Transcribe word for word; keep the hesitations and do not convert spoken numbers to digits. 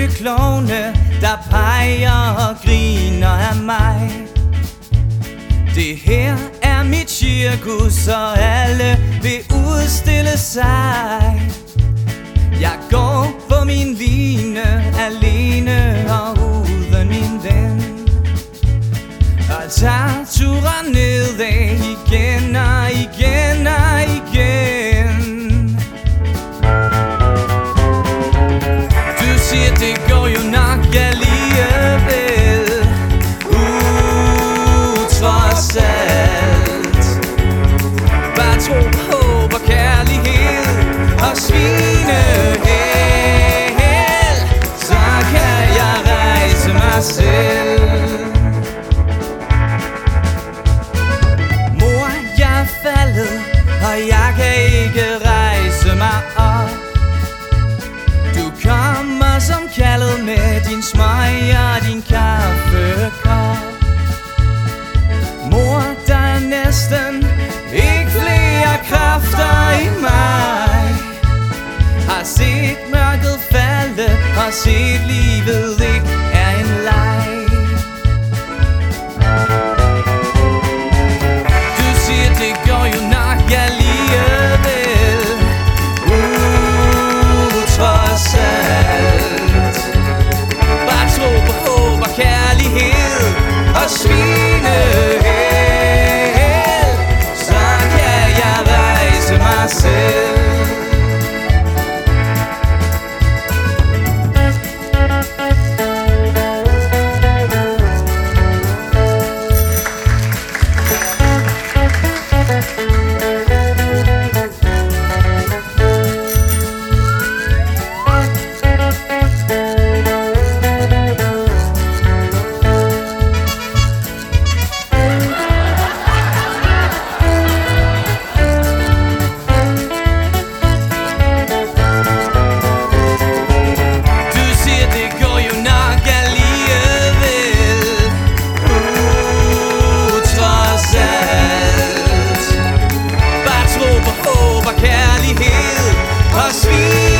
klovne, der peger og griner af mig. Det her er mit cirkus, og alle vil udstille sig. Jeg går på min line, alene og uden min ven, og tager turen nedad igen og igen og igen. Du siger, det går jo nok alligevel, uh, trods alt. Bare tro på håb og kærlighed og svinehæl, så kan jeg rejse mig selv. Mor, jeg er faldet, og jeg kan ikke rejse mig op. Du kommer som kaldet med din smøg og din kaffekop. Mor, der er næsten ikke flere kræfter i mig. Har set mørket falde, og set livet ikke er en leg. Du siger, det går jo nok alligevel, uh, trods alt. Bare tro på håb og kærlighed og svinehæl, så kan jeg rejse mig selv. Kærlighed og svin.